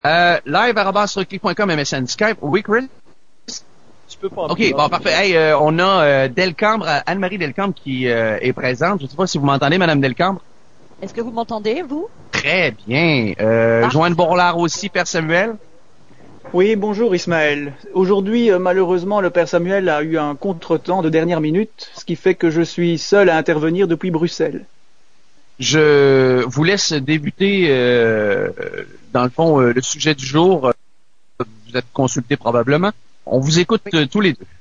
Live@rocky.com, MSN, Skype. Oui, Chris? Tu peux pas. OK, bon, parfait. Hey, on a Delcambre, Anne-Marie Delcambre qui est présente. Je ne sais pas si vous m'entendez, Madame Delcambre. Est-ce que vous m'entendez, vous? Très bien. Joanne Bourlard aussi, Père Samuel. Oui, bonjour Ismaël. Aujourd'hui, malheureusement, le Père Samuel a eu un contretemps de dernière minute, ce qui fait que je suis seul à intervenir depuis Bruxelles. Je vous laisse débuter, dans le fond, le sujet du jour. Vous êtes consultés probablement. On vous écoute tous les deux.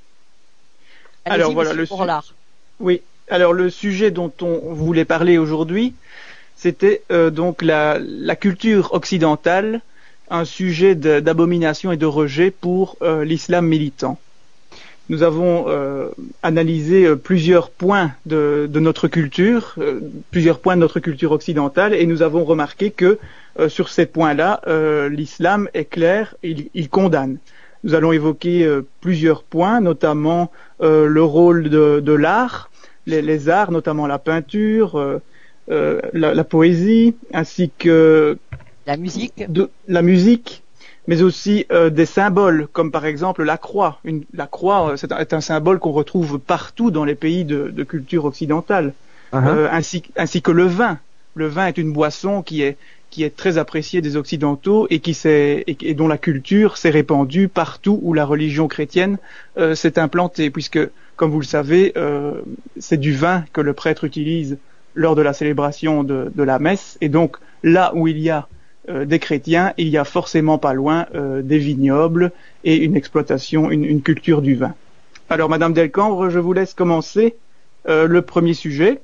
Alors voilà le Oui. Alors le sujet dont on voulait parler aujourd'hui, c'était donc la culture occidentale, un sujet d'abomination et de rejet pour l'islam militant. Nous avons analysé plusieurs points de notre culture, plusieurs points de notre culture occidentale, et nous avons remarqué que sur ces points-là, l'islam est clair, il condamne. Nous allons évoquer plusieurs points, notamment le rôle de l'art, les arts, notamment la peinture, la poésie, ainsi que la musique, mais aussi des symboles, comme par exemple la croix. La croix est un symbole qu'on retrouve partout dans les pays de culture occidentale, ainsi que le vin. Le vin est une boisson qui est très appréciée des Occidentaux et dont la culture s'est répandue partout où la religion chrétienne s'est implantée, puisque, comme vous le savez, c'est du vin que le prêtre utilise lors de la célébration de la messe, et donc là où il y a des chrétiens, il y a forcément pas loin des vignobles et une exploitation, une culture du vin. Alors, Madame Delcambre, je vous laisse commencer le premier sujet.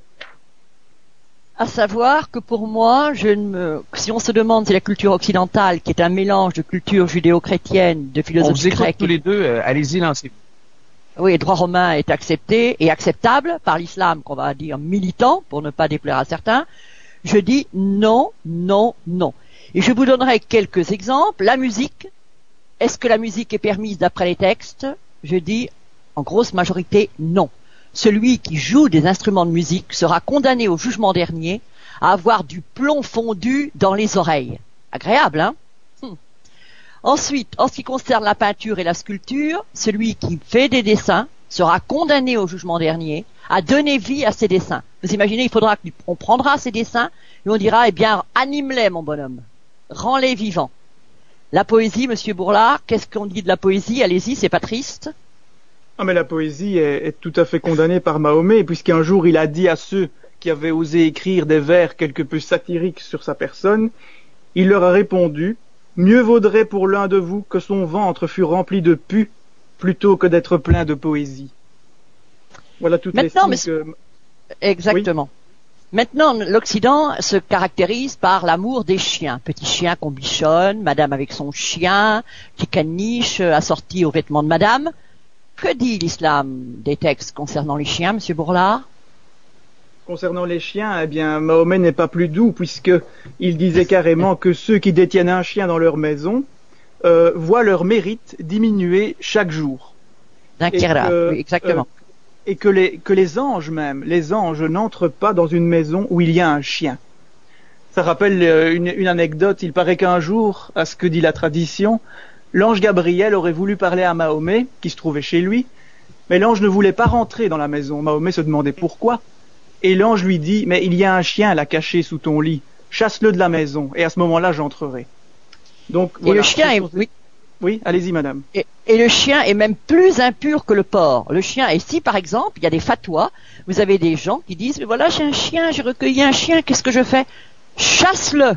À savoir que pour moi, si on se demande si la culture occidentale, qui est un mélange de culture judéo-chrétienne, de philosophie grecque, tous les deux, allez-y, lancez-vous. Oui, le droit romain est accepté et acceptable par l'islam, qu'on va dire militant, pour ne pas déplaire à certains, je dis non, non, non. Et je vous donnerai quelques exemples. La musique. Est-ce que la musique est permise d'après les textes? Je dis, en grosse majorité, non. Celui qui joue des instruments de musique sera condamné au jugement dernier à avoir du plomb fondu dans les oreilles. Agréable, hein? Ensuite, en ce qui concerne la peinture et la sculpture, celui qui fait des dessins sera condamné au jugement dernier à donner vie à ses dessins. Vous imaginez, on prendra ces dessins et on dira, eh bien, anime-les, mon bonhomme. Rends-les vivants. La poésie, Monsieur Bourlard, qu'est-ce qu'on dit de la poésie? Allez-y, c'est pas triste. Ah, mais la poésie est tout à fait condamnée par Mahomet, puisqu'un jour il a dit à ceux qui avaient osé écrire des vers quelque peu satiriques sur sa personne, il leur a répondu: mieux vaudrait pour l'un de vous que son ventre fût rempli de pus plutôt que d'être plein de poésie. Voilà toutes les signes que... Exactement. Oui. Maintenant, l'Occident se caractérise par l'amour des chiens. Petit chien qu'on bichonne, madame avec son chien, qui caniche, assorti aux vêtements de madame. Que dit l'islam des textes concernant les chiens, Monsieur Bourlard? Concernant les chiens, eh bien, Mahomet n'est pas plus doux, puisqu'il disait carrément que ceux qui détiennent un chien dans leur maison voient leur mérite diminuer chaque jour. Oui, exactement. Et que les anges même, les anges n'entrent pas dans une maison où il y a un chien. Ça rappelle une anecdote. Il paraît qu'un jour, à ce que dit la tradition, l'ange Gabriel aurait voulu parler à Mahomet, qui se trouvait chez lui, mais l'ange ne voulait pas rentrer dans la maison. Mahomet se demandait pourquoi. Et l'ange lui dit: mais il y a un chien là caché sous ton lit, chasse-le de la maison, et à ce moment-là j'entrerai. Donc, et voilà, le chien est... Oui, allez-y madame. Et le chien est même plus impur que le porc. Le chien, et si par exemple, il y a des fatwas, vous avez des gens qui disent: mais voilà, j'ai un chien, j'ai recueilli un chien, qu'est-ce que je fais? Chasse-le.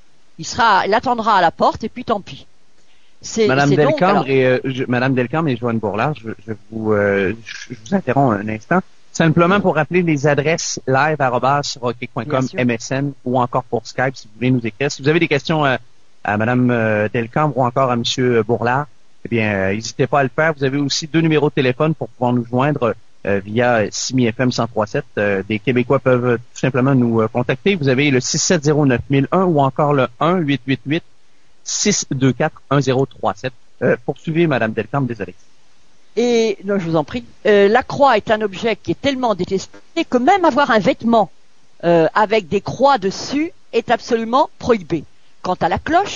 Il attendra à la porte et puis tant pis. Madame Delcambre et Joanne Bourlard, je vous interromps un instant. Simplement pour rappeler les adresses live@rocky.com, MSN ou encore pour Skype si vous voulez nous écrire. Si vous avez des questions à Madame Delcambre ou encore à Monsieur Bourlard, eh bien, n'hésitez pas à le faire. Vous avez aussi 2 numéros de téléphone pour pouvoir nous joindre via Simi FM 103.7. Des Québécois peuvent tout simplement nous contacter. Vous avez le 6709001 ou encore le 1-888-624-1037. Poursuivez, Madame Delcambre, désolé. Et non, je vous en prie. La croix est un objet qui est tellement détesté que même avoir un vêtement avec des croix dessus est absolument prohibé. Quant à la cloche,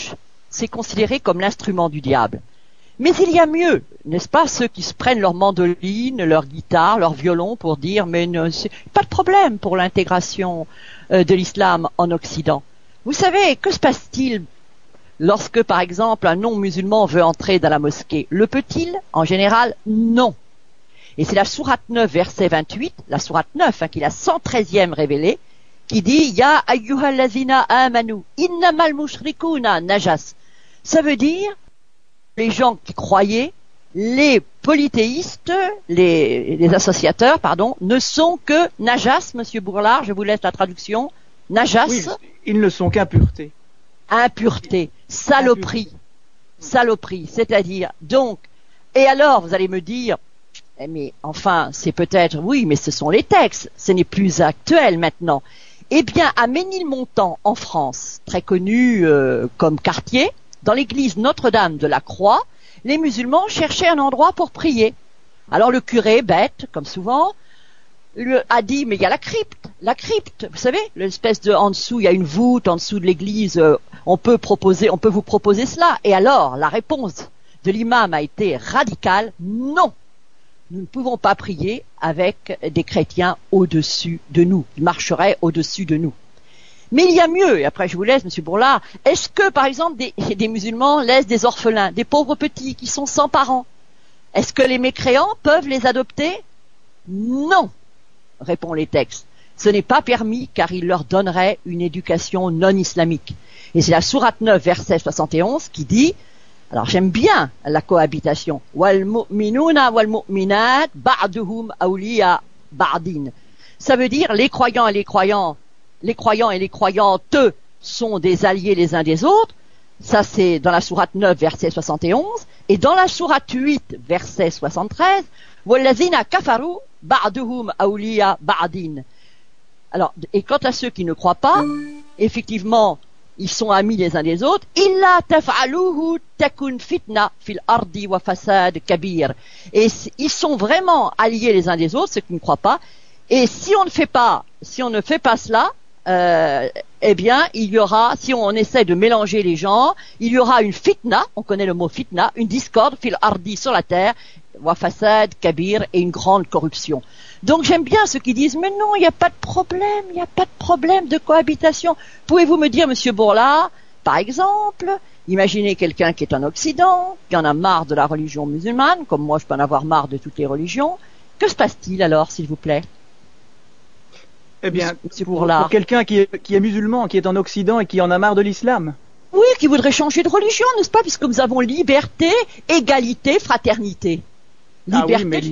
c'est considéré comme l'instrument du diable. Mais il y a mieux, n'est-ce pas, ceux qui se prennent leur mandoline, leur guitare, leur violon pour dire mais c'est pas de problème pour l'intégration de l'islam en Occident. Vous savez, que se passe-t-il lorsque, par exemple, un non-musulman veut entrer dans la mosquée? Le peut-il? En général, non. Et c'est la sourate 9, verset 28, la sourate 9, qui est la 113e révélée, qui dit « Ya ayyuhallazina amanu, innamal mushrikuna najas ». Ça veut dire les gens qui croyaient, les polythéistes, les associateurs, pardon, ne sont que najas, Monsieur Bourlard, je vous laisse la traduction, najas. Oui, ils ne sont qu'impureté. Impureté, saloperie, saloperie, c'est-à-dire, donc, et alors, vous allez me dire, mais enfin, c'est peut-être, oui, mais ce sont les textes, ce n'est plus actuel maintenant. Eh bien, à Ménilmontant, en France, très connu comme quartier, dans l'église Notre-Dame de la Croix, les musulmans cherchaient un endroit pour prier. Alors le curé, bête, comme souvent, a dit, mais il y a la crypte, vous savez, l'espèce de, en dessous, il y a une voûte, en dessous de l'église, on peut vous proposer cela. Et alors, la réponse de l'imam a été radicale, non, nous ne pouvons pas prier avec des chrétiens au-dessus de nous, ils marcheraient au-dessus de nous. Mais il y a mieux, et après je vous laisse, Monsieur Bourlard, est-ce que, par exemple, des musulmans laissent des orphelins, des pauvres petits qui sont sans parents? Est-ce que les mécréants peuvent les adopter? Non, répond les textes. Ce n'est pas permis car il leur donnerait une éducation non islamique. Et c'est la sourate 9, verset 71 qui dit, alors j'aime bien la cohabitation, wal mu'minuna wal mu'minat ba'duhum awliya ba'din. Ça veut dire les croyants et les croyantes sont des alliés les uns des autres. Ça c'est dans la sourate 9, verset 71. Et dans la sourate 8, verset 73, wallazina kafaru ba'duhum awliya ba'din. Alors, et quant à ceux qui ne croient pas, effectivement, ils sont amis les uns des autres. Illa taf'aluhu takun fitna fil ardi wa fasad kabir. Et ils sont vraiment alliés les uns des autres, ceux qui ne croient pas. Et si on ne fait pas cela, eh bien, il y aura, si on essaie de mélanger les gens, il y aura une fitna, on connaît le mot fitna, une discorde fil ardi sur la terre, wa fasad kabir, et une grande corruption. Donc j'aime bien ceux qui disent mais non, il n'y a pas de problème de cohabitation. Pouvez-vous me dire, Monsieur Bourlard, par exemple, imaginez quelqu'un qui est en Occident, qui en a marre de la religion musulmane, comme moi je peux en avoir marre de toutes les religions. Que se passe-t-il alors, s'il vous plaît? Eh bien, pour quelqu'un qui est musulman, qui est en Occident et qui en a marre de l'islam. Oui, qui voudrait changer de religion, n'est-ce pas, puisque nous avons liberté, égalité, fraternité. Liberté, oui, mais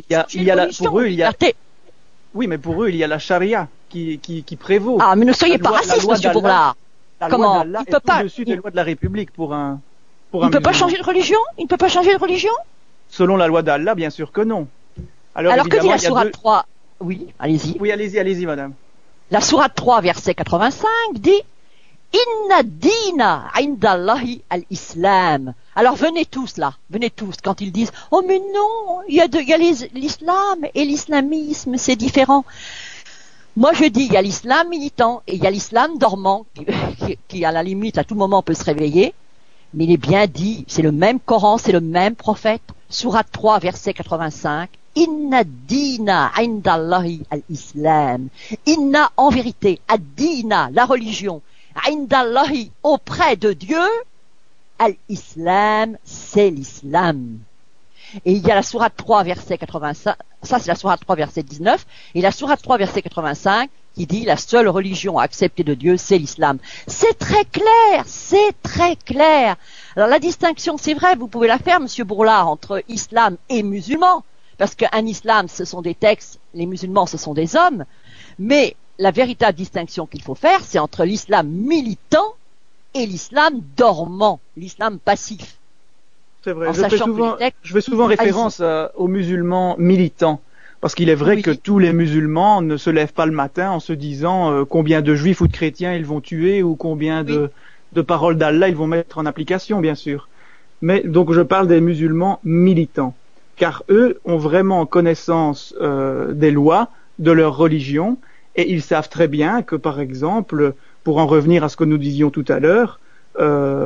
oui, mais pour eux, il y a la charia qui prévaut. Ah, mais ne soyez pas raciste, Monsieur Bourlard. Comment? Il peut pas au-dessus des lois de la République pour un Il ne peut pas changer de religion? Il ne peut pas changer de religion? Selon la loi d'Allah, bien sûr que non. Alors que dit la sourate 3? Oui, allez-y. Oui, allez-y, madame. La sourate 3, verset 85, dit Inna dina indallahi al-islam. Alors venez tous, quand ils disent oh mais non, il y a l'islam et l'islamisme, c'est différent. Moi je dis il y a l'islam militant et il y a l'islam dormant qui à la limite à tout moment peut se réveiller, mais il est bien dit, c'est le même Coran, c'est le même prophète. Sourate 3, verset 85. Inna dina indallahi al-islam. Inna, en vérité, ad-dina, la religion, indallahi, auprès de Dieu, al-islam, c'est l'islam. Et il y a la sourate 3, verset 85, ça c'est la sourate 3, verset 19, et la sourate 3, verset 85, qui dit la seule religion acceptée de Dieu, c'est l'islam. C'est très clair. Alors la distinction, c'est vrai, vous pouvez la faire, Monsieur Bourlard, entre islam et musulman, parce qu'un islam, ce sont des textes, les musulmans, ce sont des hommes, mais la véritable distinction qu'il faut faire, c'est entre l'islam militant et l'islam dormant, l'islam passif. C'est vrai, je fais souvent référence aux musulmans militants, parce qu'il est vrai que tous les musulmans ne se lèvent pas le matin en se disant combien de juifs ou de chrétiens ils vont tuer ou combien de paroles d'Allah ils vont mettre en application, bien sûr. Mais donc je parle des musulmans militants, car eux ont vraiment connaissance des lois de leur religion, et ils savent très bien que, par exemple, pour en revenir à ce que nous disions tout à l'heure,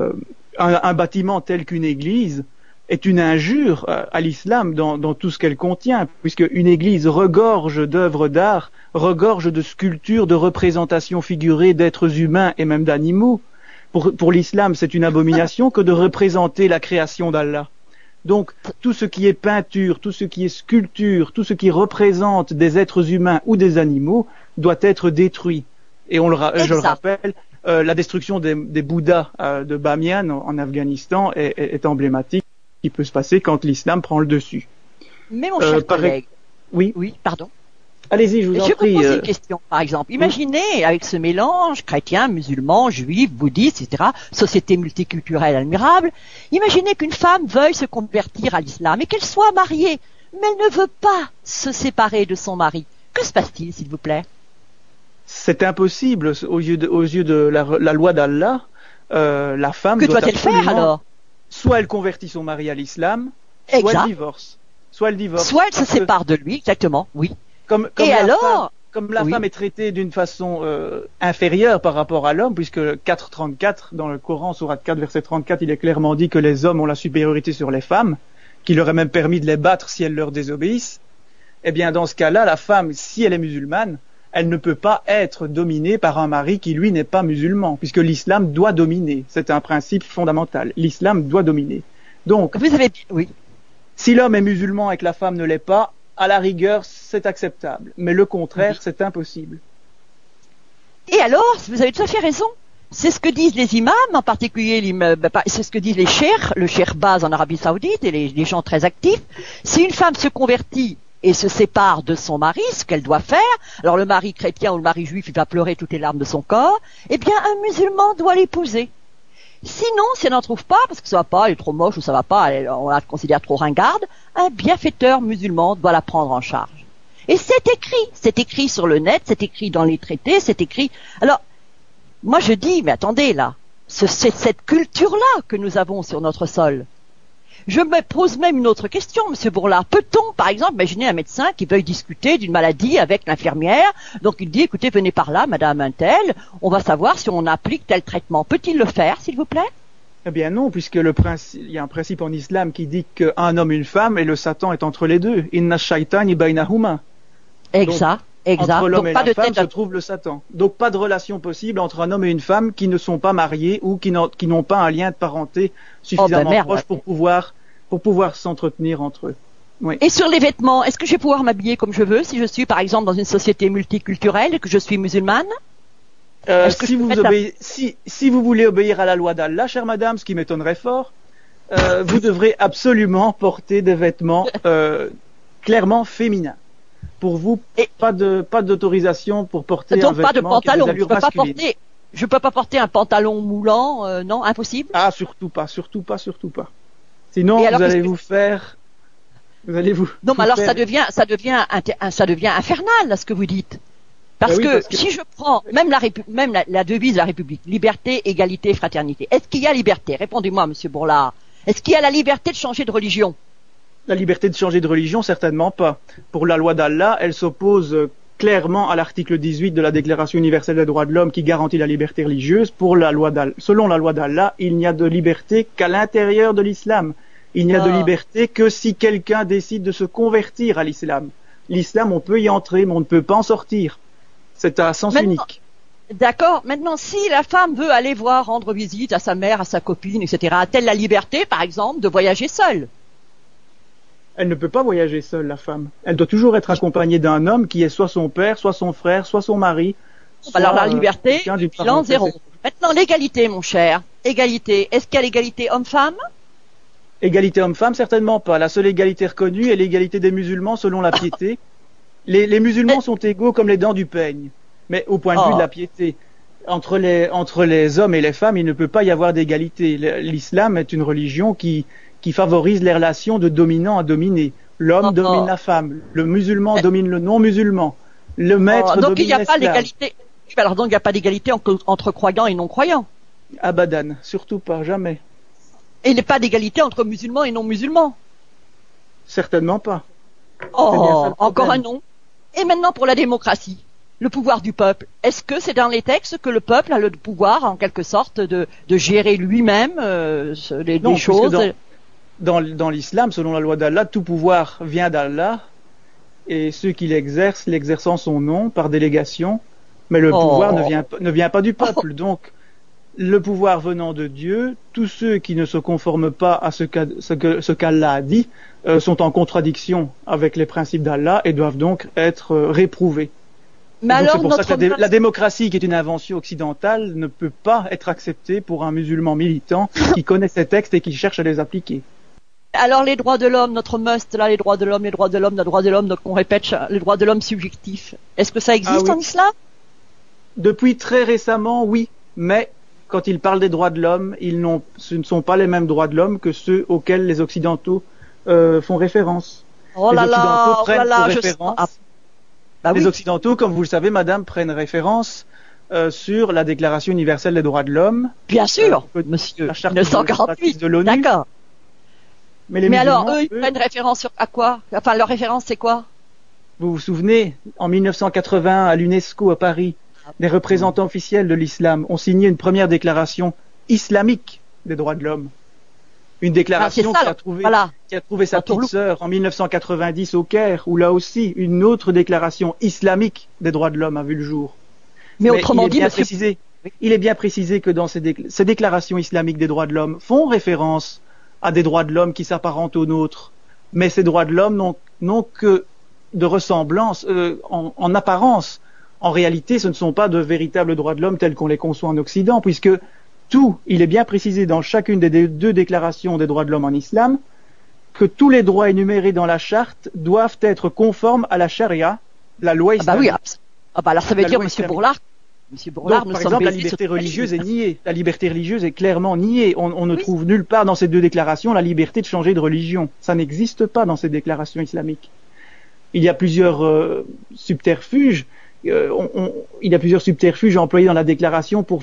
un bâtiment tel qu'une église est une injure à l'islam dans tout ce qu'elle contient, puisque une église regorge d'œuvres d'art, regorge de sculptures, de représentations figurées d'êtres humains et même d'animaux. Pour l'islam, c'est une abomination que de représenter la création d'Allah. Donc, tout ce qui est peinture, tout ce qui est sculpture, tout ce qui représente des êtres humains ou des animaux doit être détruit. Et je le rappelle, la destruction des Bouddhas de Bamiyan en Afghanistan est emblématique, qui peut se passer quand l'islam prend le dessus. Mais mon cher collègue, oui, pardon. Allez-y, je vous en prie. Je vous pose une question, par exemple. Imaginez, avec ce mélange chrétien, musulman, juif, bouddhiste, etc., société multiculturelle admirable, imaginez qu'une femme veuille se convertir à l'islam et qu'elle soit mariée, mais elle ne veut pas se séparer de son mari. Que se passe-t-il, s'il vous plaît? C'est impossible aux yeux de la loi d'Allah. La femme que doit-elle faire alors? Soit elle convertit son mari à l'islam, soit elle divorce. Soit elle se sépare de lui, exactement, oui. Comme la femme est traitée d'une façon inférieure par rapport à l'homme, puisque 4.34 dans le Coran, sourate 4, verset 34, il est clairement dit que les hommes ont la supériorité sur les femmes, qu'il leur est même permis de les battre si elles leur désobéissent. Eh bien, dans ce cas-là, la femme, si elle est musulmane, elle ne peut pas être dominée par un mari qui, lui, n'est pas musulman, puisque l'islam doit dominer. C'est un principe fondamental. L'islam doit dominer. Donc, vous avez dit, oui. Si l'homme est musulman et que la femme ne l'est pas, à la rigueur, c'est acceptable. Mais le contraire, c'est impossible. Et alors, vous avez tout à fait raison. C'est ce que disent les imams, en particulier, c'est ce que disent les cheikhs, le cheikh Baz en Arabie Saoudite et les gens très actifs. Si une femme se convertit et se sépare de son mari, ce qu'elle doit faire, alors le mari chrétien ou le mari juif, il va pleurer toutes les larmes de son corps, eh bien, un musulman doit l'épouser. Sinon, si elle n'en trouve pas, parce que ça va pas, elle est trop moche ou ça va pas, on la considère trop ringarde, un bienfaiteur musulman doit la prendre en charge. Et c'est écrit sur le net, c'est écrit dans les traités, c'est écrit. Alors, moi je dis, mais attendez là, c'est cette culture-là que nous avons sur notre sol. Je me pose même une autre question, Monsieur Bourlard. Peut-on, par exemple, imaginer un médecin qui veuille discuter d'une maladie avec l'infirmière, donc il dit, écoutez, venez par là, Madame Untel, on va savoir si on applique tel traitement. Peut-il le faire, s'il vous plaît? Eh bien non, puisque il y a un principe en islam qui dit qu'un homme, une femme, et le Satan est entre les deux. Inna shaytani baynahuma. Exact. Entre l'homme et la femme se trouve le Satan. Donc pas de relation possible entre un homme et une femme qui ne sont pas mariés ou qui n'ont pas un lien de parenté suffisamment proche pour pouvoir s'entretenir entre eux. Oui. Et sur les vêtements, est-ce que je vais pouvoir m'habiller comme je veux si je suis par exemple dans une société multiculturelle et que je suis musulmane? Si vous voulez obéir à la loi d'Allah, chère madame, ce qui m'étonnerait fort, vous devrez absolument porter des vêtements clairement féminins. Pour vous, pas d'autorisation pour porter un vêtement pas de pantalon, qui a des allures masculines. Je peux pas porter un pantalon moulant, non, impossible. Ah, surtout pas. Sinon, vous allez vous faire. Non, mais alors ça devient infernal, là, ce que vous dites. Parce que si je prends même la devise de la République, liberté, égalité, fraternité. Est-ce qu'il y a liberté? Répondez-moi, Monsieur Bourlard. Est-ce qu'il y a la liberté de changer de religion? La liberté de changer de religion, certainement pas. Pour la loi d'Allah, elle s'oppose clairement à l'article 18 de la Déclaration universelle des droits de l'homme qui garantit la liberté religieuse. Selon la loi d'Allah, il n'y a de liberté qu'à l'intérieur de l'islam. Il n'y a de liberté que si quelqu'un décide de se convertir à l'islam. L'islam, on peut y entrer, mais on ne peut pas en sortir. C'est un sens unique. D'accord. Maintenant, si la femme veut aller rendre visite à sa mère, à sa copine, etc., a-t-elle la liberté, par exemple, de voyager seule? Elle ne peut pas voyager seule, la femme. Elle doit toujours être accompagnée d'un homme qui est soit son père, soit son frère, soit son mari. Alors la liberté, bilan zéro. Maintenant, l'égalité, mon cher. Égalité. Est-ce qu'il y a l'égalité homme-femme? Égalité homme-femme, certainement pas. La seule égalité reconnue est l'égalité des musulmans selon la piété. Les musulmans sont égaux comme les dents du peigne. Mais au point de vue de la piété, entre les hommes et les femmes, il ne peut pas y avoir d'égalité. L'islam est une religion qui favorise les relations de dominant à dominé. L'homme domine la femme, le musulman domine le non-musulman, le maître domine l'esclave. Donc il n'y a pas d'égalité. Alors donc il n'y a pas d'égalité entre croyants et non-croyants. Abadan, surtout pas, jamais. Et il n'y a pas d'égalité entre musulmans et non-musulmans. Certainement pas. Encore un non. Et maintenant pour la démocratie. le pouvoir du peuple. Est-ce que c'est dans les textes que le peuple a le pouvoir, en quelque sorte, de gérer lui-même les choses? Dans l'islam, selon la loi d'Allah, tout pouvoir vient d'Allah, et ceux qui l'exercent en son nom, par délégation, mais le pouvoir ne vient pas du peuple. Donc, le pouvoir venant de Dieu, tous ceux qui ne se conforment pas à ce qu'Allah a dit, sont en contradiction avec les principes d'Allah et doivent donc être réprouvés. Mais alors, c'est pour ça que la démocratie, qui est une invention occidentale, ne peut pas être acceptée pour un musulman militant qui connaît ces textes et qui cherche à les appliquer. Alors les droits de l'homme, notre must, là, les droits de l'homme, donc on répète les droits de l'homme subjectifs. Est-ce que ça existe en islam? Depuis très récemment, oui, mais quand ils parlent des droits de l'homme, ce ne sont pas les mêmes droits de l'homme que ceux auxquels les Occidentaux font référence. Les Occidentaux, comme vous le savez, madame, prennent référence sur la Déclaration universelle des droits de l'homme. Bien sûr, monsieur. La charte 1948 de l'ONU. D'accord. Mais alors, eux, ils prennent référence à quoi? Enfin, leur référence, c'est quoi? Vous vous souvenez, en 1980, à l'UNESCO à Paris, des représentants officiels de l'islam ont signé une première déclaration islamique des droits de l'homme. Une déclaration qui a trouvé sa petite sœur en 1990 au Caire, où là aussi, une autre déclaration islamique des droits de l'homme a vu le jour. Mais autrement dit, il est bien précisé que dans ces déclarations islamiques des droits de l'homme font référence à des droits de l'homme qui s'apparentent aux nôtres. Mais ces droits de l'homme n'ont que de ressemblance en apparence. En réalité, ce ne sont pas de véritables droits de l'homme tels qu'on les conçoit en Occident, puisque il est bien précisé dans chacune des deux déclarations des droits de l'homme en islam, que tous les droits énumérés dans la charte doivent être conformes à la charia, la loi islamique. Alors ça veut dire, Monsieur Bourlard, donc, par exemple, la liberté religieuse est niée. La liberté religieuse est clairement niée. On ne trouve nulle part dans ces deux déclarations la liberté de changer de religion. Ça n'existe pas dans ces déclarations islamiques. Il y a plusieurs subterfuges. Il y a plusieurs subterfuges employés dans la déclaration pour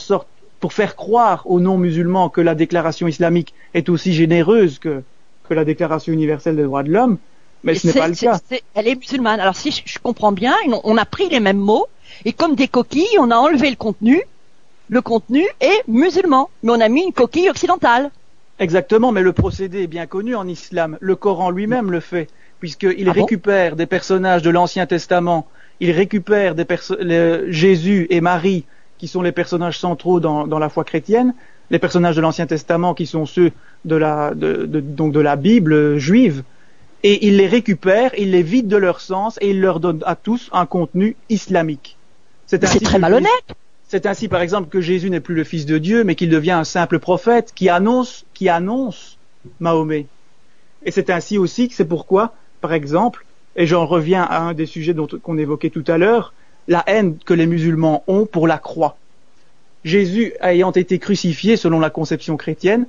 faire croire aux non-musulmans que la déclaration islamique est aussi généreuse que la déclaration universelle des droits de l'homme. Mais ce n'est pas le cas. Elle est musulmane. Alors si je comprends bien, on a pris les mêmes mots et comme des coquilles, on a enlevé le contenu. Le contenu est musulman, mais on a mis une coquille occidentale. Exactement, mais le procédé est bien connu en islam. Le Coran lui-même le fait, puisqu'il récupère des personnages de l'Ancien Testament, il récupère Jésus et Marie, qui sont les personnages centraux dans la foi chrétienne, les personnages de l'Ancien Testament qui sont ceux de la Bible juive, et il les récupère, il les vide de leur sens et il leur donne à tous un contenu islamique. C'est très malhonnête. C'est ainsi, par exemple, que Jésus n'est plus le Fils de Dieu, mais qu'il devient un simple prophète qui annonce Mahomet. Et c'est ainsi aussi que c'est pourquoi, par exemple, et j'en reviens à un des sujets qu'on évoquait tout à l'heure, la haine que les musulmans ont pour la croix. Jésus ayant été crucifié selon la conception chrétienne,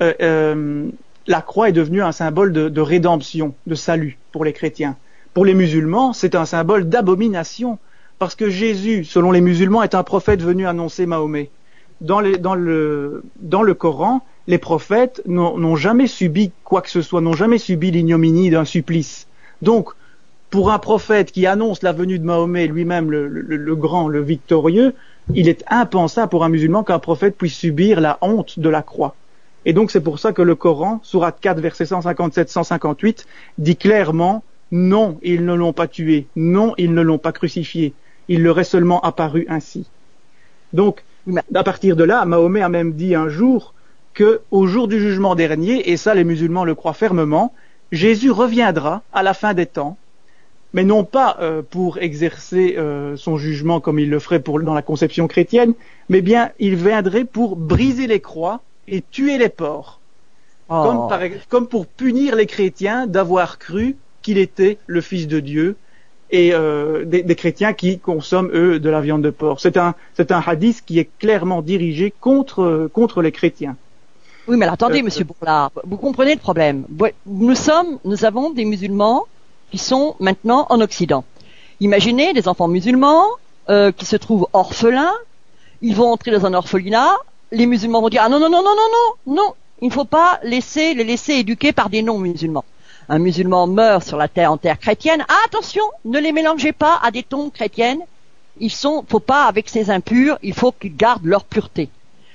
la croix est devenue un symbole de rédemption, de salut pour les chrétiens. Pour les musulmans, c'est un symbole d'abomination, parce que Jésus, selon les musulmans, est un prophète venu annoncer Mahomet. Dans le Coran, les prophètes n'ont jamais subi quoi que ce soit, n'ont jamais subi l'ignominie d'un supplice. Donc, pour un prophète qui annonce la venue de Mahomet, lui-même le grand, le victorieux, il est impensable pour un musulman qu'un prophète puisse subir la honte de la croix. Et donc c'est pour ça que le Coran, sourate 4, versets 157-158, dit clairement « Non, ils ne l'ont pas tué. Non, ils ne l'ont pas crucifié. Il leur est seulement apparu ainsi. » Donc, à partir de là, Mahomet a même dit un jour qu'au jour du jugement dernier, et ça les musulmans le croient fermement, Jésus reviendra à la fin des temps, mais non pas pour exercer son jugement comme il le ferait dans la conception chrétienne, mais bien il viendrait pour briser les croix et tuer les porcs, comme pour punir les chrétiens d'avoir cru qu'il était le Fils de Dieu, et des chrétiens qui consomment, eux, de la viande de porc. C'est un hadith qui est clairement dirigé contre les chrétiens. Oui, mais alors, attendez, Monsieur Bourlard, vous comprenez le problème. Nous avons des musulmans qui sont maintenant en Occident. Imaginez des enfants musulmans qui se trouvent orphelins, ils vont entrer dans un orphelinat, les musulmans vont dire « Ah non, il ne faut pas les laisser éduquer par des non-musulmans. Un musulman meurt en terre chrétienne, attention, ne les mélangez pas à des tombes chrétiennes faut pas, avec ces impurs, il faut qu'ils gardent leur pureté.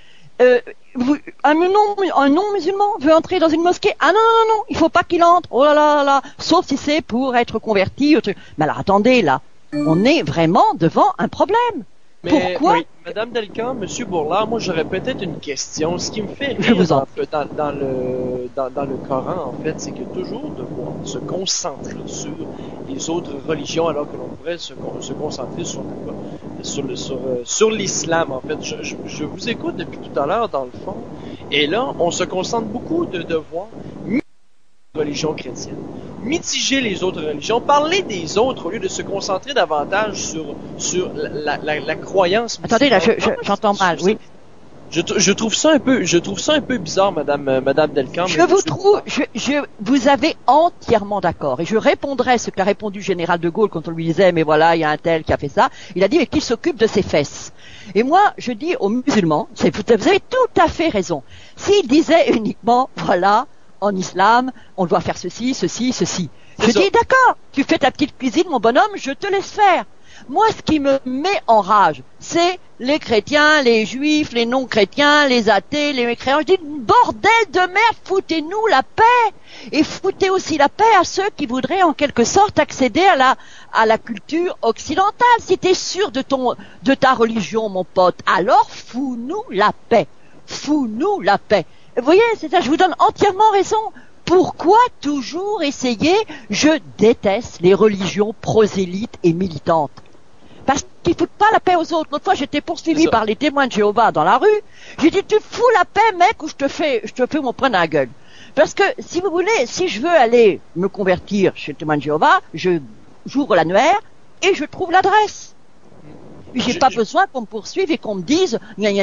Un non-musulman veut entrer dans une mosquée. Ah non, il faut pas qu'il entre. Oh là là, sauf si c'est pour être converti. Mais alors attendez, là, on est vraiment devant un problème. Mais, pourquoi Madame Delcan, Monsieur Bourlard, moi j'aurais peut-être une question. Ce qui me fait rire dans le Coran, en fait, c'est que toujours devoir se concentrer sur les autres religions alors que l'on pourrait se concentrer sur l'islam, en fait. Je vous écoute depuis tout à l'heure, dans le fond, et là, on se concentre beaucoup de devoir religion chrétienne. Mitiger les autres religions, parler des autres au lieu de se concentrer davantage sur la croyance. Attendez, là, j'entends mal, oui. Je trouve ça un peu bizarre, Madame Delcan. Vous avez entièrement d'accord. Et je répondrai ce qu'a répondu Général de Gaulle quand on lui disait, mais voilà, il y a un tel qui a fait ça. Il a dit qu'il s'occupe de ses fesses. Et moi, je dis aux musulmans, vous avez tout à fait raison. S'ils disaient uniquement, voilà, en islam, on doit faire ceci. Je dis, d'accord, tu fais ta petite cuisine, mon bonhomme, je te laisse faire. Moi, ce qui me met en rage, c'est les chrétiens, les juifs, les non-chrétiens, les athées, les mécréants. Je dis, bordel de merde, foutez-nous la paix. Et foutez aussi la paix à ceux qui voudraient en quelque sorte accéder à la culture occidentale. Si t'es sûr de ta religion, mon pote, alors fous-nous la paix. Fous-nous la paix. Vous voyez, c'est ça, je vous donne entièrement raison. Pourquoi toujours essayer? Je déteste les religions prosélytes et militantes. Parce qu'ils foutent pas la paix aux autres. L'autre fois, j'étais poursuivi par les témoins de Jéhovah dans la rue. J'ai dit, tu fous la paix, mec, ou je te fais mon poing à la gueule. Parce que, si vous voulez, si je veux aller me convertir chez les témoins de Jéhovah, j'ouvre l'annuaire et je trouve l'adresse. J'ai pas besoin qu'on me poursuive et qu'on me dise,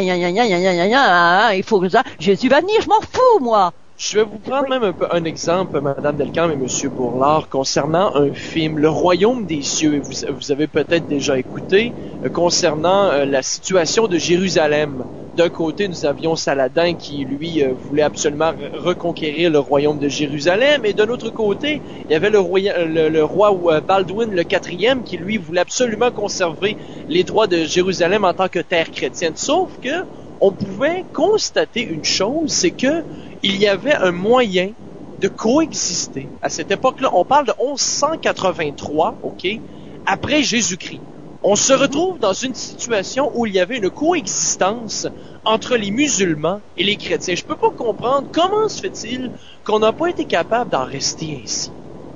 il faut que ça, Jésus va venir, je m'en fous, moi. Je vais vous prendre même un exemple, Madame Delcan et Monsieur Bourlard, concernant un film, Le Royaume des cieux. Vous avez peut-être déjà écouté, concernant la situation de Jérusalem. D'un côté, nous avions Saladin qui, lui, voulait absolument reconquérir le royaume de Jérusalem, et de l'autre côté, il y avait le roi Baldwin le IVe qui, lui, voulait absolument conserver les droits de Jérusalem en tant que terre chrétienne. Sauf que on pouvait constater une chose, c'est que il y avait un moyen de coexister. À cette époque-là, on parle de 1183, ok, après Jésus-Christ. On se retrouve dans une situation où il y avait une coexistence entre les musulmans et les chrétiens. Je peux pas comprendre comment se fait-il qu'on n'a pas été capable d'en rester ainsi.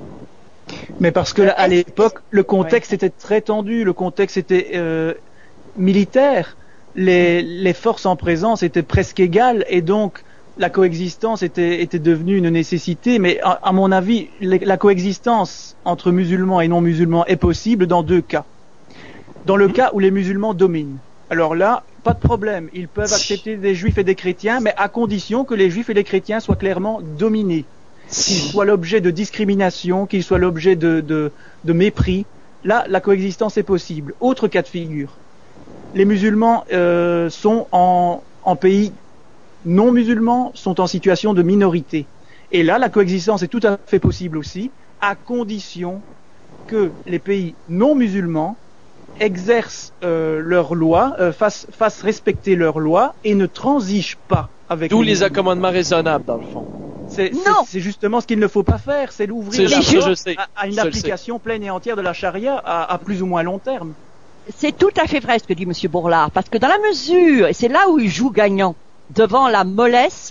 Mais parce que à l'époque, le contexte était très tendu, le contexte était militaire, les forces en présence étaient presque égales et donc la coexistence était devenue une nécessité, mais à mon avis, la coexistence entre musulmans et non-musulmans est possible dans deux cas. Dans le cas où les musulmans dominent. Alors là, pas de problème. Ils peuvent accepter des juifs et des chrétiens, mais à condition que les juifs et les chrétiens soient clairement dominés. Qu'ils soient l'objet de discrimination, qu'ils soient l'objet de mépris. Là, la coexistence est possible. Autre cas de figure. Les musulmans sont en pays non musulmans, sont en situation de minorité. Et là, la coexistence est tout à fait possible aussi, à condition que les pays non musulmans exercent leurs lois, fassent respecter leurs lois et ne transigent pas avec tous les accommodements raisonnables, dans le fond. C'est justement ce qu'il ne faut pas faire, c'est l'ouvrir à une application pleine et entière de la charia à plus ou moins long terme. C'est tout à fait vrai ce que dit M. Bourlard, parce que dans la mesure, et c'est là où il joue gagnant, devant la mollesse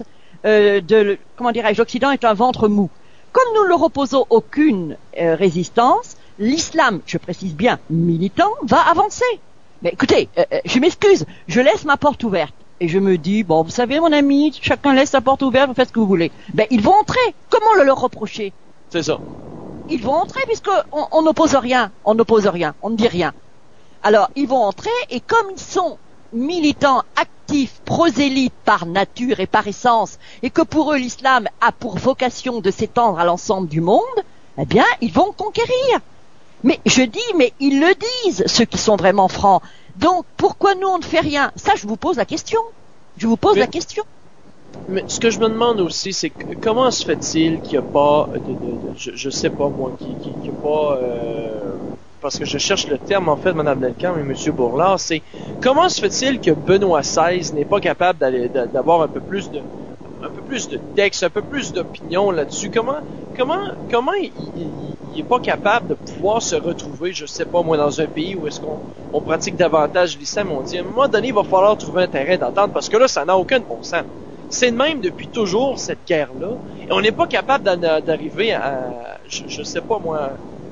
l'Occident est un ventre mou. Comme nous ne leur opposons aucune résistance, l'islam, je précise bien, militant, va avancer. Mais écoutez, je m'excuse, je laisse ma porte ouverte. Et je me dis, bon, vous savez, mon ami, chacun laisse sa porte ouverte, vous faites ce que vous voulez. Ben, ils vont entrer. Comment le leur reprocher? C'est ça. Ils vont entrer puisqu'on n'oppose rien. On ne dit rien. Alors, ils vont entrer et comme ils sont militants, actifs, prosélytes par nature et par essence, et que pour eux l'islam a pour vocation de s'étendre à l'ensemble du monde, eh bien, ils vont conquérir. Mais je dis, mais ils le disent, ceux qui sont vraiment francs. Donc, pourquoi nous on ne fait rien? Ça, je vous pose la question. Mais ce que je me demande aussi, c'est comment se fait-il qu'il n'y a pas je sais pas moi, qu'il n'y a pas parce que je cherche le terme, en fait, Mme Delcambre et M. Bourlard, c'est comment se fait-il que Benoît XVI n'est pas capable d'avoir un peu plus de texte, un peu plus d'opinion là-dessus? Comment il est pas capable de pouvoir se retrouver, je sais pas moi, dans un pays où est-ce qu'on pratique davantage l'islam? On dit, à un moment donné, il va falloir trouver un terrain d'entente, parce que là, ça n'a aucun bon sens. C'est de même depuis toujours, cette guerre-là, et on n'est pas capable d'arriver à, je sais pas moi,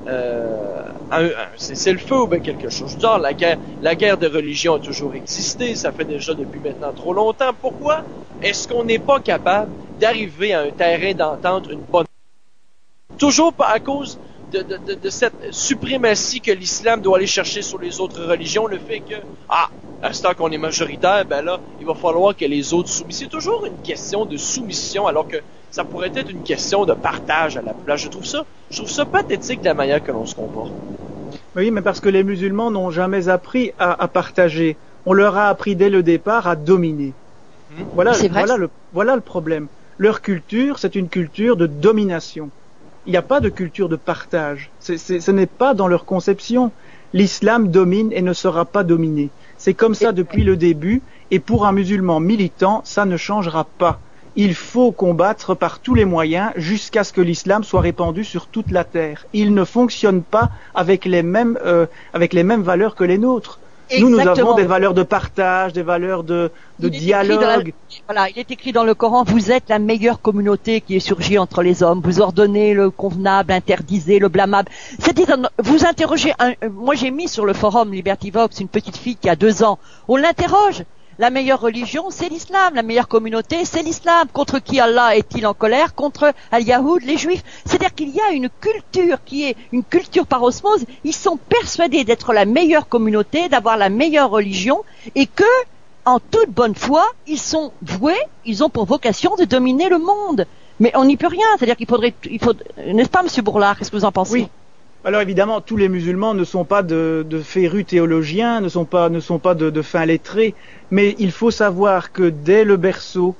c'est le feu ou bien quelque chose. Je veux dire, la guerre de religion a toujours existé, ça fait déjà depuis maintenant trop longtemps. Pourquoi est-ce qu'on n'est pas capable d'arriver à un terrain d'entente, une bonne... Toujours pas à cause de cette suprématie que l'islam doit aller chercher sur les autres religions, le fait que, à ce temps qu'on est majoritaire, ben là, il va falloir que les autres subissent. C'est toujours une question de soumission, alors que ça pourrait être une question de partage à la place. Je trouve ça pathétique de la manière que l'on se comporte. Oui, mais parce que les musulmans n'ont jamais appris à partager. On leur a appris dès le départ à dominer. Voilà le problème. Leur culture, c'est une culture de domination. Il n'y a pas de culture de partage. Ce n'est pas dans leur conception. L'islam domine et ne sera pas dominé. C'est comme ça depuis le début, et pour un musulman militant, ça ne changera pas. Il faut combattre par tous les moyens jusqu'à ce que l'islam soit répandu sur toute la terre. Il ne fonctionne pas avec les mêmes valeurs que les nôtres. Nous avons des valeurs de partage, des valeurs de dialogue. Il est écrit dans le Coran, vous êtes la meilleure communauté qui est surgie entre les hommes. Vous ordonnez le convenable, interdisez le blâmable. Vous interrogez moi j'ai mis sur le forum Libertyvox une petite fille qui a 2 ans. On l'interroge. La meilleure religion, c'est l'islam. La meilleure communauté, c'est l'islam. Contre qui Allah est-il en colère? Contre Al-Yahoud, les Juifs. C'est-à-dire qu'il y a une culture qui est une culture par osmose. Ils sont persuadés d'être la meilleure communauté, d'avoir la meilleure religion, et que, en toute bonne foi, ils sont voués, ils ont pour vocation de dominer le monde. Mais on n'y peut rien. C'est-à-dire qu'il faut, n'est-ce pas, Monsieur Bourlard? Qu'est-ce que vous en pensez? Oui. Alors évidemment, tous les musulmans ne sont pas de férus théologiens, ne sont pas de fins lettrés, mais il faut savoir que dès le berceau,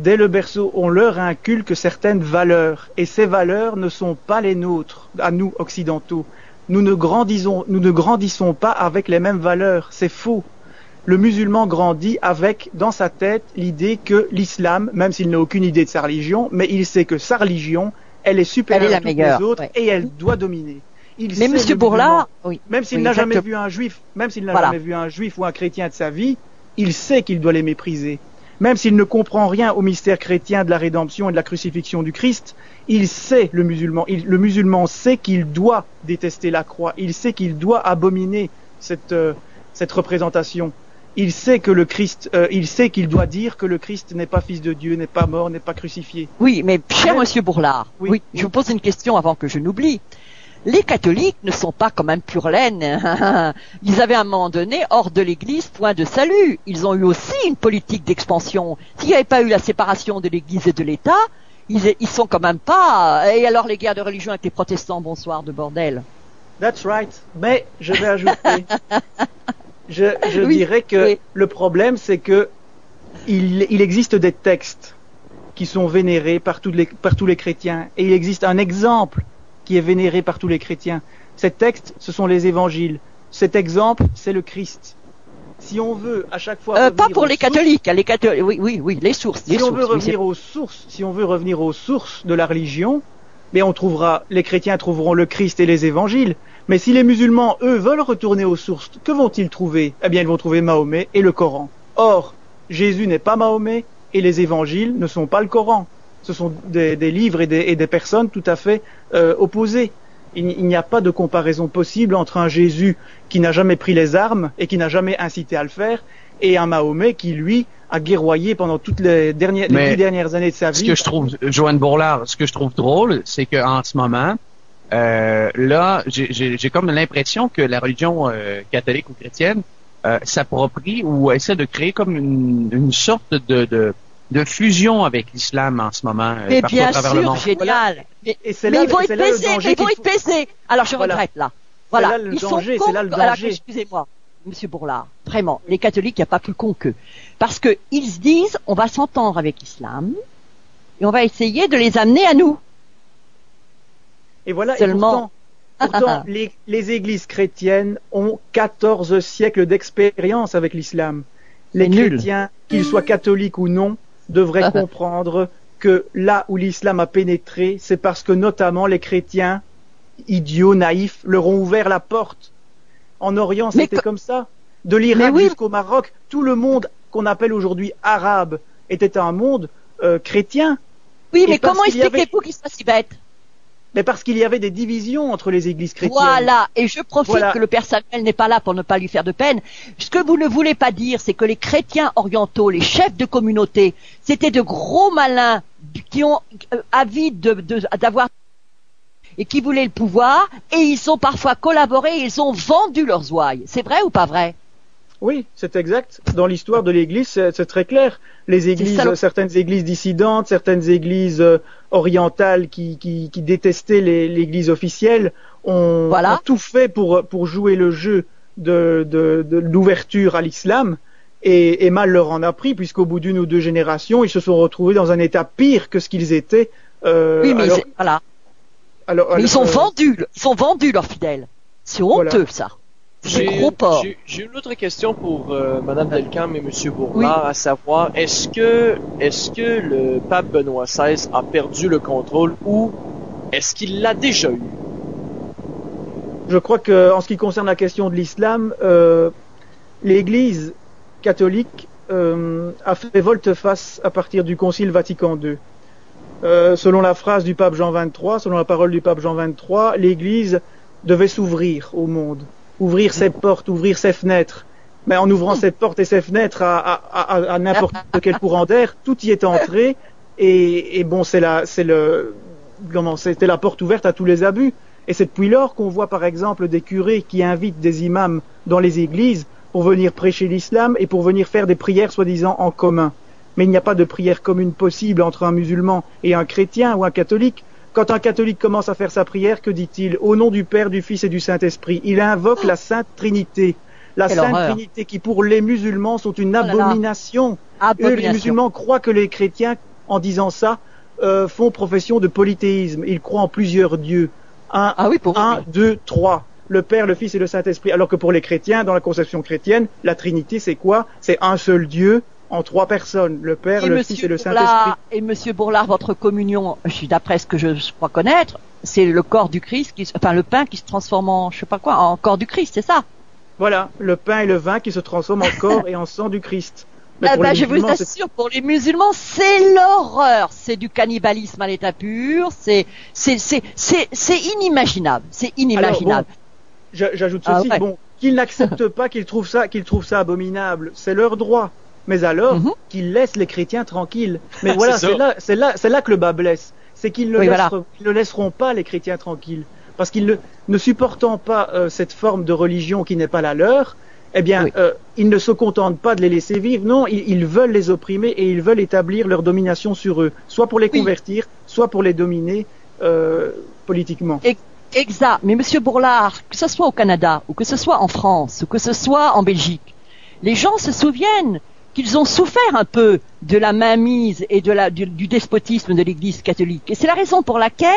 on leur inculque certaines valeurs, et ces valeurs ne sont pas les nôtres, à nous occidentaux. Nous ne grandissons pas avec les mêmes valeurs, c'est faux. Le musulman grandit avec, dans sa tête, l'idée que l'islam, même s'il n'a aucune idée de sa religion, mais il sait que sa religion, elle est supérieure à toutes les autres, et elle doit dominer. Mais Monsieur Bourlard, même s'il n'a jamais vu un juif, jamais vu un juif ou un chrétien de sa vie, il sait qu'il doit les mépriser. Même s'il ne comprend rien au mystère chrétien de la rédemption et de la crucifixion du Christ, il sait, le musulman sait qu'il doit détester la croix, il sait qu'il doit abominer cette représentation. Il sait que il sait qu'il doit dire que le Christ n'est pas fils de Dieu, n'est pas mort, n'est pas crucifié. Oui, mais cher Monsieur Bourlard, je vous pose une question avant que je n'oublie. Les catholiques ne sont pas comme un pur-laine. Ils avaient à un moment donné, hors de l'Église, point de salut. Ils ont eu aussi une politique d'expansion. S'il n'y avait pas eu la séparation de l'Église et de l'État, ils sont quand même pas... Et alors les guerres de religion avec les protestants, bonsoir de bordel. That's right. Mais je vais ajouter... je dirais que le problème, c'est que il existe des textes qui sont vénérés par tous les chrétiens. Et il existe un exemple qui est vénéré par tous les chrétiens. Ces textes, ce sont les évangiles. Cet exemple, c'est le Christ. Si on veut à chaque fois pas pour les catholiques, oui, les sources. Si on veut revenir aux sources de la religion, mais les chrétiens trouveront le Christ et les évangiles. Mais si les musulmans, eux, veulent retourner aux sources, que vont-ils trouver? Eh bien, ils vont trouver Mahomet et le Coran. Or, Jésus n'est pas Mahomet et les évangiles ne sont pas le Coran. Ce sont des livres et des personnes tout à fait opposées. Il n'y a pas de comparaison possible entre un Jésus qui n'a jamais pris les armes et qui n'a jamais incité à le faire et un Mahomet qui, lui, a guerroyé pendant toutes les 10 dernières années de sa vie. Ce que je trouve, Joanne Bourlard, ce que je trouve drôle, c'est qu'en ce moment, là, j'ai comme l'impression que la religion catholique ou chrétienne s'approprie ou essaie de créer comme une sorte de fusion avec l'islam en ce moment. Mais bien sûr, génial. Mais ils vont être baisés. Alors je regrette là. Voilà. Ils sont cons. Alors excusez-moi, Monsieur Bourlard. Vraiment, les catholiques, il n'y a pas plus con qu'eux. Parce que ils se disent, on va s'entendre avec l'islam et on va essayer de les amener à nous. Et voilà. Seulement. Pourtant, les églises chrétiennes ont 14 siècles d'expérience avec l'islam. Les chrétiens, qu'ils soient catholiques ou non, devraient comprendre que là où l'islam a pénétré, c'est parce que notamment les chrétiens, idiots, naïfs, leur ont ouvert la porte. En Orient, c'était comme ça. De l'Irak jusqu'au Maroc, tout le monde qu'on appelle aujourd'hui arabe était un monde chrétien. Oui, mais comment expliquez-vous qu'il soit si bête? Mais parce qu'il y avait des divisions entre les églises chrétiennes. Voilà, et je profite que le père Samuel n'est pas là pour ne pas lui faire de peine. Ce que vous ne voulez pas dire, c'est que les chrétiens orientaux, les chefs de communauté, c'était de gros malins qui ont avides d'avoir et qui voulaient le pouvoir, et ils ont parfois collaboré, ils ont vendu leurs ouailles. C'est vrai ou pas vrai? Oui, c'est exact. Dans l'histoire de l'Église, c'est très clair. Les églises, certaines églises dissidentes, certaines églises orientales qui détestaient l'Église officielle, ont tout fait pour jouer le jeu de l'ouverture à l'islam, et mal leur en a pris, puisqu'au bout d'une ou deux générations, ils se sont retrouvés dans un état pire que ce qu'ils étaient. Oui, mais mais ils ont vendu leurs fidèles. C'est honteux, ça. J'ai une autre question pour Madame Delcam et Monsieur Bourlard, à savoir, est-ce que le pape Benoît XVI a perdu le contrôle ou est-ce qu'il l'a déjà eu? Je crois que, en ce qui concerne la question de l'islam, l'Église catholique a fait volte-face à partir du Concile Vatican II. Selon la phrase du pape Jean XXIII, selon la parole du pape Jean XXIII, l'Église devait s'ouvrir au monde. Ouvrir ses portes, ouvrir ses fenêtres. Mais en ouvrant ses portes et ses fenêtres à n'importe quel courant d'air, tout y est entré. Et bon, c'était la porte ouverte à tous les abus. Et c'est depuis lors qu'on voit par exemple des curés qui invitent des imams dans les églises pour venir prêcher l'islam et pour venir faire des prières soi-disant en commun. Mais il n'y a pas de prière commune possible entre un musulman et un chrétien ou un catholique. Quand un catholique commence à faire sa prière, que dit-il? Au nom du Père, du Fils et du Saint-Esprit. Il invoque la Sainte Trinité. La Sainte Trinité qui, pour les musulmans, sont une abomination. Eux, les musulmans croient que les chrétiens, en disant ça, font profession de polythéisme. Ils croient en plusieurs dieux. Un, deux, trois. Le Père, le Fils et le Saint-Esprit. Alors que pour les chrétiens, dans la conception chrétienne, la Trinité, c'est quoi? C'est un seul Dieu, en trois personnes, le Père, le Fils et le Saint-Esprit. Et Monsieur Bourlard, votre communion, d'après ce que je crois connaître, c'est le corps du Christ, le pain qui se transforme en, en corps du Christ, c'est ça? Voilà, le pain et le vin qui se transforment en corps et en sang du Christ. Mais je vous assure, pour les musulmans, c'est l'horreur, c'est du cannibalisme à l'état pur, c'est inimaginable, c'est inimaginable. Alors, j'ajoute ceci, qu'ils n'acceptent pas, qu'ils trouvent ça abominable, c'est leur droit. Mais alors, qu'ils laissent les chrétiens tranquilles. Mais voilà, c'est là que le bas blesse. C'est qu'ils ne laisseront pas les chrétiens tranquilles. Parce qu'ils ne supportant pas cette forme de religion qui n'est pas la leur, ils ne se contentent pas de les laisser vivre. Non, ils veulent les opprimer et ils veulent établir leur domination sur eux. Soit pour les convertir, soit pour les dominer politiquement. Exact. Mais Monsieur Bourlard, que ce soit au Canada, ou que ce soit en France, ou que ce soit en Belgique, les gens se souviennent qu'ils ont souffert un peu de la mainmise et du despotisme de l'Église catholique. Et c'est la raison pour laquelle,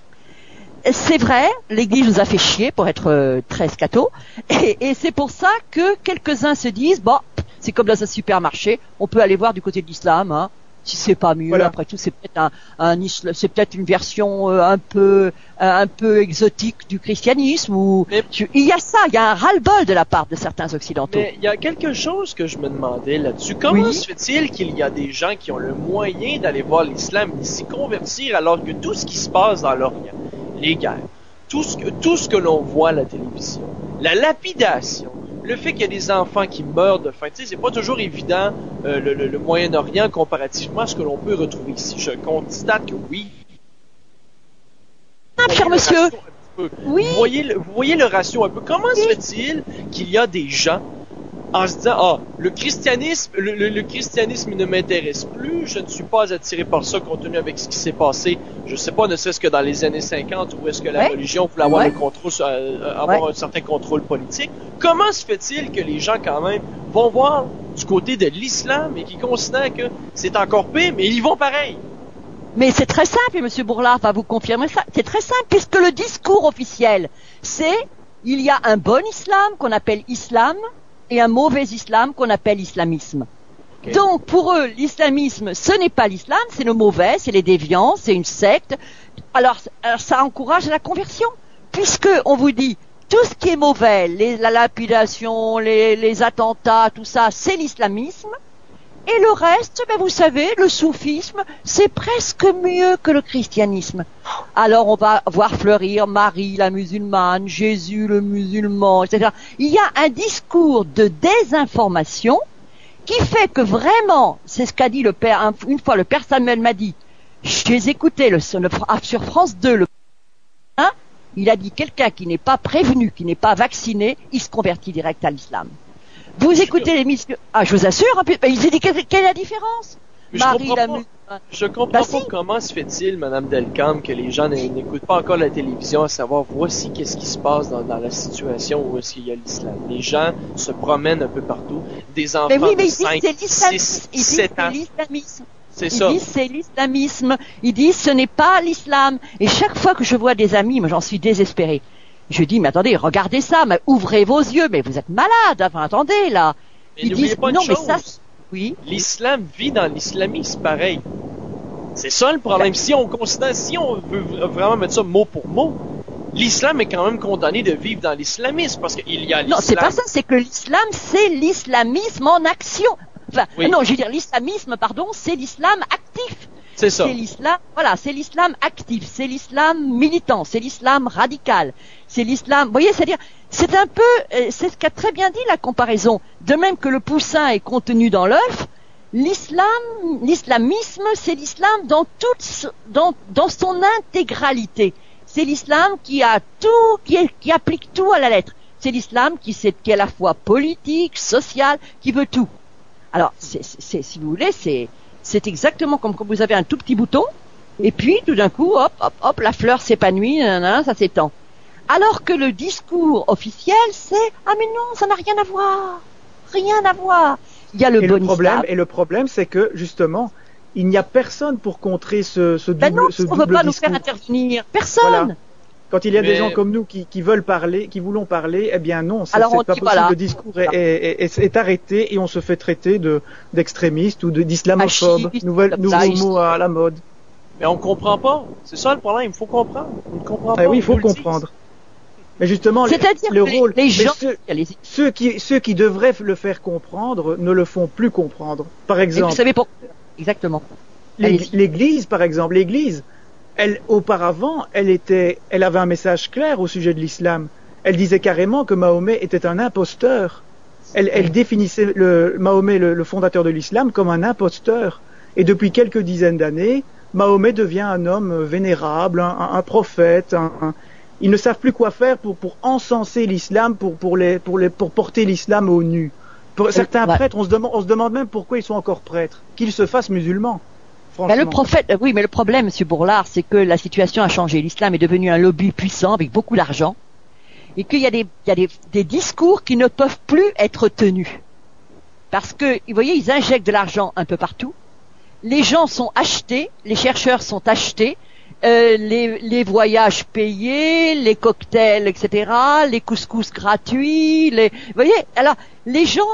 c'est vrai, l'Église nous a fait chier, pour être très scato, et c'est pour ça que quelques-uns se disent, c'est comme dans un supermarché, on peut aller voir du côté de l'islam, hein, si c'est pas mieux. Après tout, c'est peut-être c'est peut-être une version un peu exotique du christianisme. Il y a un ras-le-bol de la part de certains occidentaux. Mais il y a quelque chose que je me demandais là-dessus. Comment se fait-il qu'il y a des gens qui ont le moyen d'aller voir l'islam et s'y convertir alors que tout ce qui se passe dans l'Orient, les guerres, tout ce que l'on voit à la télévision, la lapidation, le fait qu'il y a des enfants qui meurent de faim, c'est pas toujours évident le Moyen-Orient comparativement à ce que l'on peut retrouver ici. Je constate que oui. Cher monsieur. Oui. Vous voyez le ratio un peu. Comment se fait-il qu'il y a des gens en se disant le christianisme ne m'intéresse plus, je ne suis pas attiré par ça compte tenu avec ce qui s'est passé, je sais pas, ne serait-ce que dans les années 50 où est-ce que la religion voulait avoir le contrôle, avoir un certain contrôle politique. Comment se fait-il que les gens quand même vont voir du côté de l'islam et qui considèrent que c'est encore pire, mais ils vont pareil? Mais c'est très simple, et M. Bourlard va vous confirmer ça. C'est très simple, puisque le discours officiel, il y a un bon islam qu'on appelle islam, et un mauvais islam qu'on appelle islamisme. Okay. Donc, pour eux, l'islamisme, ce n'est pas l'islam, c'est le mauvais, c'est les déviants, c'est une secte. Alors ça encourage la conversion, puisque on vous dit, tout ce qui est mauvais, la lapidation, les attentats, tout ça, c'est l'islamisme. Et le reste, vous savez, le soufisme, c'est presque mieux que le christianisme. Alors on va voir fleurir Marie la musulmane, Jésus le musulman, etc. Il y a un discours de désinformation qui fait que vraiment, c'est ce qu'a dit le père, une fois le père Samuel m'a dit, j'ai écouté sur France 2, il a dit quelqu'un qui n'est pas prévenu, qui n'est pas vacciné, il se convertit direct à l'islam. Vous écoutez l'émission. Ah, je vous assure, il s'est dit quelle est la différence? Je comprends pas comment se fait-il, Madame Delcambre, que les gens n'écoutent pas encore la télévision à savoir voici qu'est-ce qui se passe dans la situation où est-ce qu'il y a l'islam. Les gens se promènent un peu partout, des enfants de 5, 6, 7 ans. C'est ça. Ils disent c'est l'islamisme. Ils disent ce n'est pas l'islam. Et chaque fois que je vois des amis, moi j'en suis désespéré. Je dis mais attendez, regardez ça, mais ouvrez vos yeux, mais vous êtes malade. Enfin attendez là. Mais ils disent pas non mais ça. Oui. L'islam vit dans l'islamisme, pareil. C'est ça le problème. Si on veut vraiment mettre ça mot pour mot, l'islam est quand même condamné de vivre dans l'islamisme parce qu'il y a l'islam. Non, c'est pas ça. C'est que l'islam, c'est l'islamisme en action. Enfin, oui. Non, je veux dire l'islamisme, pardon, c'est l'islam actif. C'est ça. C'est l'islam, voilà, c'est l'islam actif, c'est l'islam militant, c'est l'islam radical, c'est l'islam. Vous voyez, c'est-à-dire, c'est un peu, c'est ce qu'a très bien dit la comparaison. De même que le poussin est contenu dans l'œuf, l'islamisme, c'est l'islam dans son intégralité. C'est l'islam qui a tout, qui applique tout à la lettre. C'est l'islam qui est à la fois politique, social, qui veut tout. Alors, si vous voulez, c'est exactement comme quand vous avez un tout petit bouton, et puis tout d'un coup, hop, la fleur s'épanouit, ça s'étend. Alors que le discours officiel, c'est ah mais non, ça n'a rien à voir, rien à voir. Il y a le problème, c'est que justement, il n'y a personne pour contrer ce double discours. On ne veut pas nous faire intervenir, personne. Voilà. Quand il y a des gens comme nous qui veulent parler, qui voulons parler, eh bien non, c'est pas possible. Voilà. Le discours est arrêté et on se fait traiter d'extrémistes ou d'islamophobes. Nouveau mot à la mode. Mais on comprend pas. C'est ça le problème. Il faut comprendre. On ne comprend pas. Oui, il faut comprendre. Mais justement, le rôle, les gens, ceux qui devraient le faire comprendre ne le font plus comprendre. Par exemple. Et vous savez pourquoi? Exactement. L'Église, par exemple, l'Église. Auparavant, elle avait un message clair au sujet de l'islam. Elle disait carrément que Mahomet était un imposteur. Elle définissait Mahomet, le fondateur de l'islam, comme un imposteur. Et depuis quelques dizaines d'années, Mahomet devient un homme vénérable, un prophète. Ils ne savent plus quoi faire pour encenser l'islam, pour porter l'islam au nu. Pour certains prêtres, on se demande même pourquoi ils sont encore prêtres, qu'ils se fassent musulmans. Mais le problème, Monsieur Bourlard, c'est que la situation a changé. L'islam est devenu un lobby puissant avec beaucoup d'argent, et qu'il y a des discours qui ne peuvent plus être tenus. Parce que, vous voyez, ils injectent de l'argent un peu partout. Les gens sont achetés, les chercheurs sont achetés, les voyages payés, les cocktails, etc., les couscous gratuits, vous voyez, alors, les gens,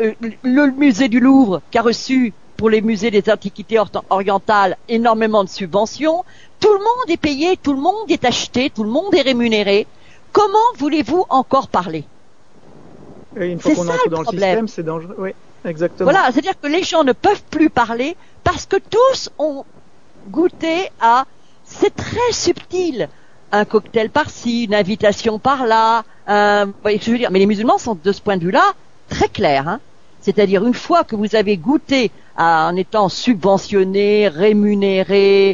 le musée du Louvre, qui a reçu pour les musées des antiquités orientales énormément de subventions, tout le monde est payé, tout le monde est acheté, tout le monde est rémunéré. Comment voulez-vous encore parler? Une fois qu'on entre dans le système, c'est dangereux. Oui, exactement. Voilà, c'est-à-dire que les gens ne peuvent plus parler parce que tous ont goûté à... C'est très subtil. Un cocktail par-ci, une invitation par-là. Vous voyez ce que je veux dire? Mais les musulmans sont de ce point de vue-là très clairs. Hein. C'est-à-dire une fois que vous avez goûté en étant subventionné, rémunéré,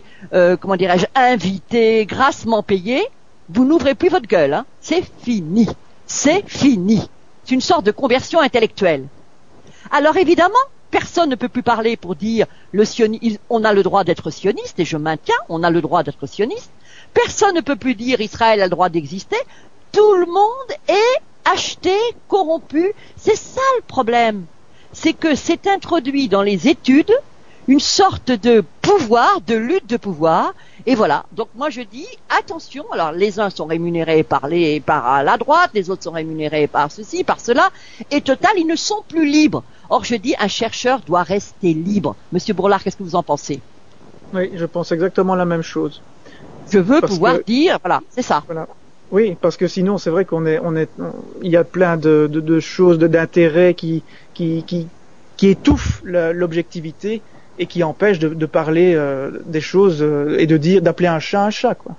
invité, grassement payé, vous n'ouvrez plus votre gueule. Hein. C'est fini. C'est fini. C'est une sorte de conversion intellectuelle. Alors évidemment, personne ne peut plus parler pour dire on a le droit d'être sioniste, et je maintiens, on a le droit d'être sioniste. Personne ne peut plus dire Israël a le droit d'exister. Tout le monde est acheté, corrompu. C'est ça le problème. C'est que c'est introduit dans les études une sorte de pouvoir, de lutte de pouvoir. Et voilà. Donc moi je dis attention. Alors les uns sont rémunérés par la droite, les autres sont rémunérés par ceci, par cela. Et total, ils ne sont plus libres. Or je dis un chercheur doit rester libre. Monsieur Bourlard, qu'est-ce que vous en pensez? Oui, je pense exactement la même chose. Je veux pouvoir dire, voilà, c'est ça. Voilà. Oui, parce que sinon c'est vrai il y a plein de choses, d'intérêts qui étouffent l'objectivité et qui empêchent de parler des choses et d'appeler un chat, quoi.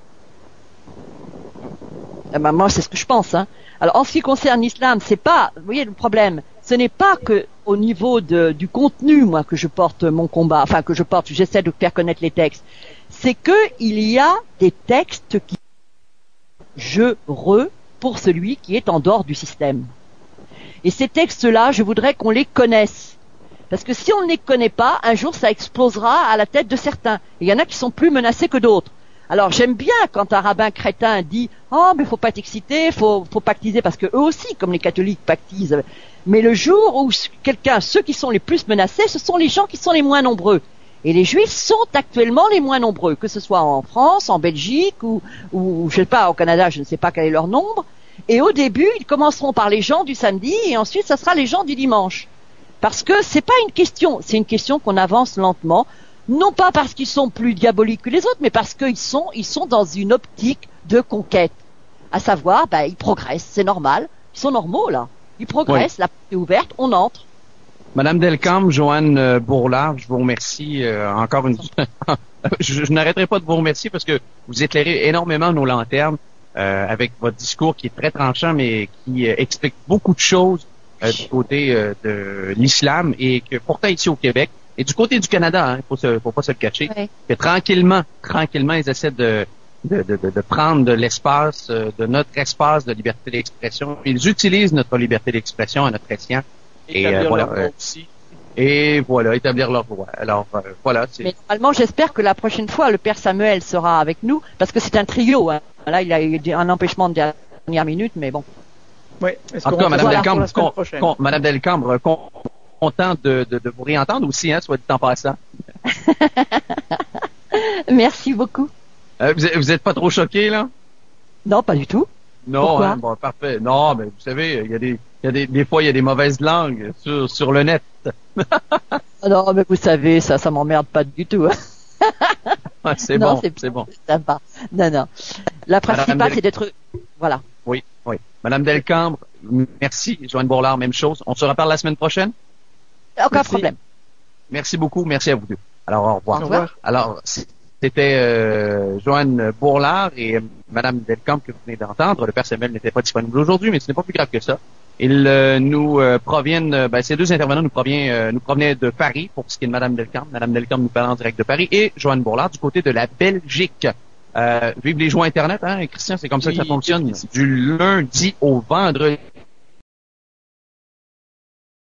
Eh ben, moi, c'est ce que je pense, hein. Alors, en ce qui concerne l'islam, c'est pas, vous voyez, le problème, ce n'est pas que au niveau du contenu, moi, que je porte mon combat, enfin, j'essaie de faire connaître les textes. C'est que il y a des textes qui pour celui qui est en dehors du système. Et ces textes-là, je voudrais qu'on les connaisse. Parce que si on ne les connaît pas, un jour ça explosera à la tête de certains. Et il y en a qui sont plus menacés que d'autres. Alors j'aime bien quand un rabbin crétin dit « Oh, mais faut pas t'exciter, faut pactiser », parce que eux aussi, comme les catholiques, pactisent. Mais le jour où ceux qui sont les plus menacés, ce sont les gens qui sont les moins nombreux. Et les Juifs sont actuellement les moins nombreux, que ce soit en France, en Belgique ou je sais pas, au Canada, je ne sais pas quel est leur nombre. Et au début, ils commenceront par les gens du samedi et ensuite, ça sera les gens du dimanche. Parce que c'est pas une question, c'est une question qu'on avance lentement, non pas parce qu'ils sont plus diaboliques que les autres, mais parce qu'ils sont dans une optique de conquête. À savoir, ils progressent, c'est normal, ils sont normaux là. Ils progressent, oui. La porte est ouverte, on entre. Madame Delcambre, Joanne Bourlard, je vous remercie encore une fois. je n'arrêterai pas de vous remercier parce que vous éclairez énormément nos lanternes avec votre discours qui est très tranchant, mais qui explique beaucoup de choses du côté de l'islam et que pourtant ici au Québec et du côté du Canada, hein, faut pas se le cacher, oui. Que tranquillement, ils essaient de prendre de l'espace, de notre espace de liberté d'expression. Ils utilisent notre liberté d'expression à notre escient. Établir leur loi aussi. Et voilà, établir leur loi. Alors, voilà. Mais normalement, j'espère que la prochaine fois, le Père Samuel sera avec nous, parce que c'est un trio. Hein. Là, il a eu un empêchement de dernière minute, mais bon. Oui. En tout cas, Madame Delcambre, content de vous réentendre aussi, hein, soit dit en passant. Merci beaucoup. Vous êtes pas trop choqué, là? Non, pas du tout. Non, hein, bon, parfait. Non, mais vous savez, des fois, il y a des mauvaises langues sur le net. Non, mais vous savez, ça m'emmerde pas du tout. Ouais, c'est bon. C'est sympa. Non. La principale, c'est d'être, voilà. Oui. Madame Delcambre, merci. Joanne Bourlard, même chose. On se reparle la semaine prochaine? Aucun problème. Merci beaucoup. Merci à vous deux. Alors, au revoir. Au revoir. Alors, c'était Joanne Bourlard et Madame Delcambre que vous venez d'entendre. Le Père Samuel n'était pas disponible aujourd'hui, mais ce n'est pas plus grave que ça. Ils nous proviennent, ces deux intervenants nous provenaient de Paris pour ce qui est de Madame Delcambre. Madame Delcambre nous parle en direct de Paris et Joanne Bourlard du côté de la Belgique. Vive les joies Internet, hein, Christian, c'est comme ça que ça fonctionne. Du lundi au vendredi.